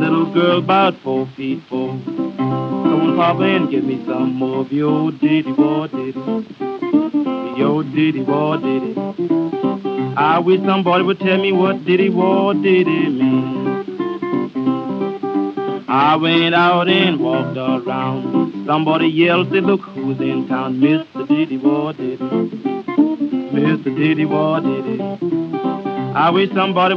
little girl about 4 feet 4. Come on, Papa, and give me some more of your diddy-wah diddy. Your diddy-wah diddy. I wish somebody would tell me what diddy-wah diddy mean. I went out and walked around. Somebody yelled, say, look who's in town. Mr. Diddy-wah diddy. Mr. Diddy-wah diddy. I wish somebody